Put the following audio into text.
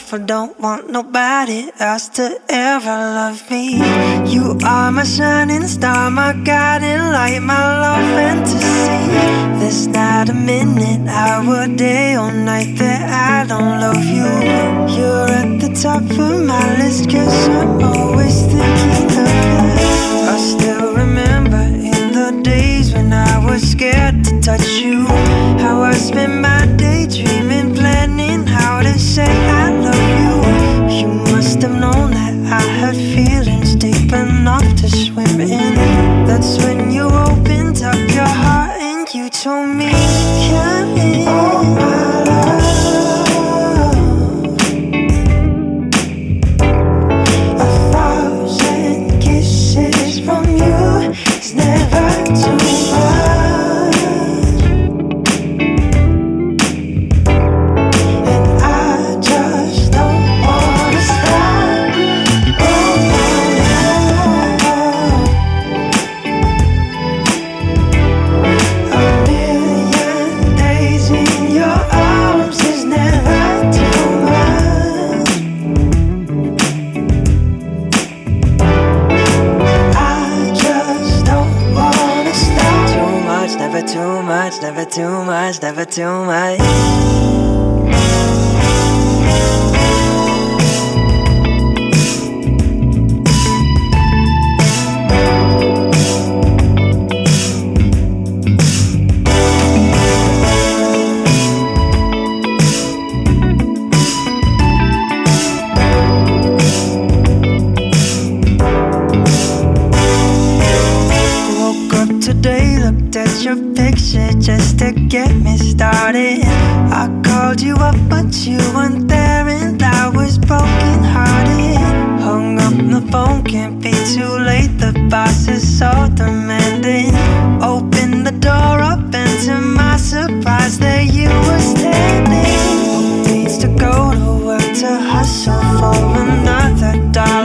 myself. I don't want nobody else to ever love me. You are my shining star, my guiding light, my love fantasy. There's not a minute, hour, day or night that I don't love you. You're at the top of my list, 'cause I'm always thinking of you. I still remember in the days when I was scared to touch you, how I spent my day dreaming, planning how to say I love you. You must have known that I had feelings deep enough to swim in. That's when you opened up your heart and you told me, come in, my love. A thousand kisses from you is never too much, and I just don't wanna stop. A million days in your arms is never too much. I just don't wanna stop. Too much, never too much, never too much, never too much. Woke up today, looked at your picture just to get me started. I called you up but you weren't there and I was broken hearted. Hung up the phone, can't be too late, the boss is so demanding. Opened the door up and to my surprise there you were standing. Who needs to go to work to hustle for another dollar?